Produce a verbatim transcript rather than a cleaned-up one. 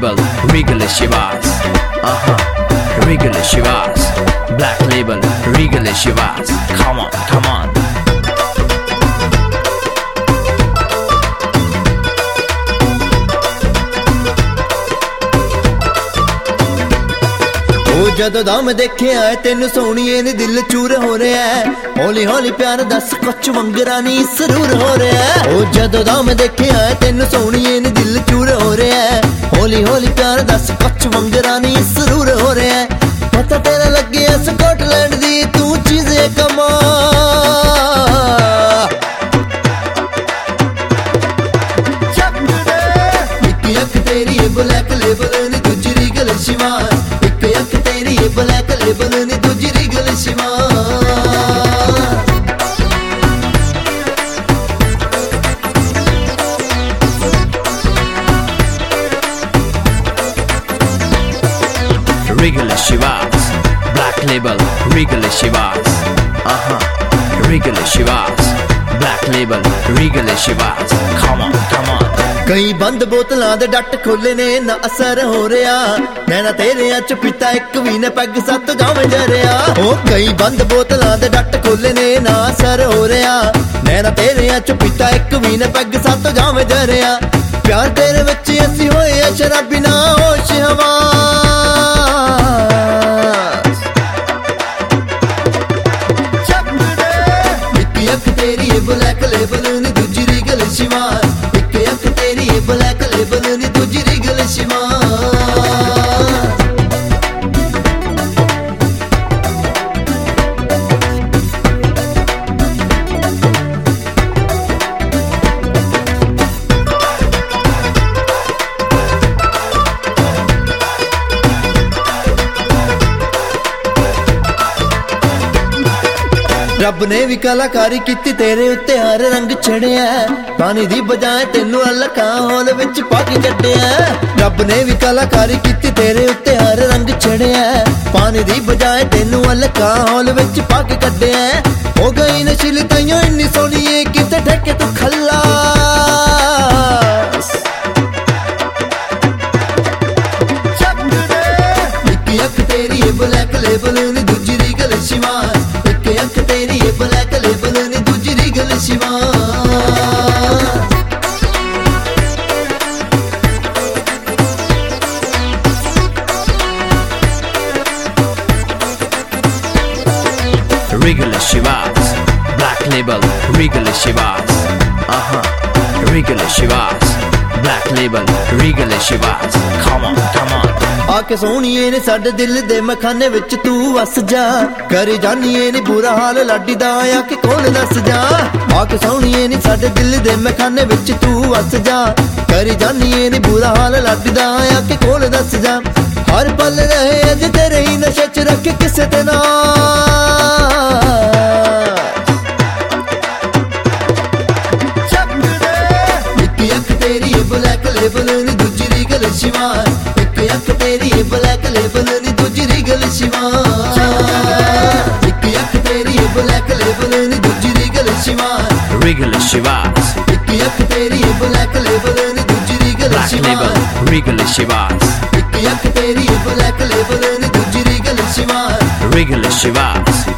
label, Regal Shivas. Uh-huh, Regal Shivas. Black label, Regal Shivas. Come on, come on. ਜਦੋਂ ਦਾ ਮੈਂ ਦੇਖਿਆ ਤੈਨੂੰ ਸੋਹਣੀਏ ਨੇ ਦਿਲ ਚੂਰ ਹੋ ਰਿਹਾ ਹੌਲੀ ਹੌਲੀ ਪਿਆਰ ਦੱਸ ਕੁਛ ਵੰਗਰਾ ਨਹੀਂ ਸਰੂਰ ਹੋ ਰਿਹਾ ਉਹ ਜਦੋਂ ਦਾ ਮੈਂ ਦੇਖਿਆ ਤੈਨੂੰ ਸੋਹਣੀਏ ਨੇ ਦਿਲ ਚੂਰ ਹੋ ਰਿਹਾ ਹੌਲੀ ਹੌਲੀ ਪਿਆਰ ਦੱਸ ਕੁਛ ਵੰਗਰਾ ਨਹੀਂ ਸਰੂਰ ਹੋ ਰਿਹਾ ਪਤਾ ਤੇਰਾ ਲੱਗਿਆ ਸਕਾਟਲੈਂਡ ਦੀ ਤੂੰ ਚੀਜ਼ੇ ਕਮਾ ਇੱਕ ਅੱਖ ਤੇਰੀ ਬਲੈਕ ਲੇਬਲ ਨੇ ਦੂਜੀ Regal Chivas Black label ne dujji Regal Shivas. Regal Shivas. Black label, Regal Shivas. Uh-huh, Regal Shivas. Black label, Regal Shivas. Come on, come on. ਕਈ ਬੰਦ ਬੋਤਲਾਂ ਦੇ ਡੱਟ ਖੋਲੇ ਨੇ ਨਾ ਅਸਰ ਹੋ ਰਿਹਾ ਨੈਣਾ ਤੇਰਿਆਂ ਚ ਪੀਤਾ ਇੱਕ ਵੀ ਨਾ ਪੈਗ ਸੱਤ ਜਾਵੇਂ ਜਰਿਆ ਉਹ ਕਈ ਬੰਦ ਬੋਤਲਾਂ ਦੇ ਡੱਟ ਖੋਲੇ ਨੇ ਨਾ ਅਸਰ ਹੋ ਰਿਹਾ ਨੈਣਾ ਤੇਰਿਆਂ ਚ ਪੀਤਾ ਇੱਕ ਵੀ ਨਾ ਪੈਗ ਸੱਤ ਜਾਵੇਂ ਜਰਿਆ ਪਿਆਰ ਤੇਰੇ ਵਿੱਚ ਅਸੀਂ ਹੋਏ ਆ ਸ਼ਰਾਬੀ ਨਾ ਹੋਸ਼ ਹਵਾਸ ਇੱਕ ਅੱਖ ਤੇਰੀ ਬਲੈਕ ਲੇਬਲ ਨੇ ਦੂਜੀ Regal Chivas Black label ne dujji Regal Shivas. ਰੱਬ ਨੇ ਵੀ ਕਲਾਕਾਰੀ ਕੀਤੀ ਤੇਰੇ ਉੱਤੇ ਹਰ ਰੰਗ ਛੜਿਆ ਪਾਣੀ ਦੀ ਬਜਾਏ ਤੈਨੂੰ ਅਲਕਾਂ ਹੌਲ ਵਿੱਚ ਪਾ ਕੇ ਕੱਢਿਆ ਰੱਬ ਨੇ ਵੀ ਕਲਾਕਾਰੀ ਕੀਤੀ ਤੇਰੇ ਉੱਤੇ ਹਰ ਰੰਗ ਛੜਿਆ ਪਾਣੀ ਦੀ ਬਜਾਏ ਤੈਨੂੰ ਅਲਕਾਂ ਹੌਲ ਵਿੱਚ ਪਾ ਕੇ ਕੱਢਿਆ ਹੋ ਗਈ ਨਸ਼ੀਲੀ ਤਾਈਓ ਇੰਨੀ ਸੋਹਣੀ ਏ ਕਿਤੇ ਠੇਕੇ ਤੂੰ ਖੱਲਾਸ ਇੱਕ ਅੱਖ ਤੇਰੀ ਬਲੈਕ ਲੇਬਲ ਨੇ ਦੂਜੀ Regal Chivas Black label ne dujji Regal Shivas. Regal Shivas. Black label, Regal Shivas. Uh-huh, Regal Shivas. Black label, Regal Shivas. Come on, come on. ਆਕੇ ਸੋਹਣੀਏ ਨੇ ਸਾਡੇ ਦਿਲ ਦੇ ਮਖਾਨੇ ਵਿੱਚ ਤੂੰ ਵਸ ਜਾ ਕਰੀ ਜਾਨੀਏ ਨੇ ਬੁਰਾ ਹਾਲ ਲਾਡੀ ਦਾ ਆ ਕੇ ਕੌਣ ਦੱਸ ਜਾ ਆਕੇ ਸੋਹਣੀਏ ਨੇ ਸਾਡੇ ਦਿਲ ਦੇ ਮਖਾਨੇ ਵਿੱਚ ਤੂੰ ਵਸ ਜਾ ਕਰੀ ਜਾਨੀਏ ਨੇ ਬੁਰਾ ਹਾਲ ਲਾਡੀ ਦਾ ਆ ਕੇ ਕੌਣ ਦੱਸ ਜਾ ਹਰ ਪਲ ਰਹੇ ਅੱਜ ਤੇਰੇ ਹੀ ਨਸ਼ੇ ਚ ਰੱਖ ਕਿਸੇ ਤੇ ਨਾ ਇੱਕ ਅੱਖ ਤੇਰੀ ਬਲੈਕ ਲੇਬਲ ਨੇ ਦੂਜੀ ਰੀਗਲ ਸ਼ਿਵਾਸ ਇੱਕ ਤੇਰੀ ਬਲੈਕ ਲੇਬਲ ਨੇ ਦੂਜੀ ਰੀਗਲ ਸ਼ਿਵਾਸ ਇੱਕ ਅੱਖ ਤੇਰੀ ਬਲੈਕ ਲੇਬਲ ਨੇ ਦੂਜੀ ਰੀਗਲ ਸ਼ਿਵਾਸ Regal Shivas. ਇੱਕ ਅੱਖ ਤੇਰੀ ਬਲੈਕ ਲੇਬਲ ਨੇ ਦੂਜੀ ਰੀਗਲ ਸ਼ਿਵਾਸ Regal Shivas. ਇੱਕ ਅੱਖ ਤੇਰੀ ਬਲੈਕ ਲੇਬਲ ਨੇ ਦੂਜੀ ਰੀਗਲ ਸ਼ਿਵਾਸ Regal Shivas.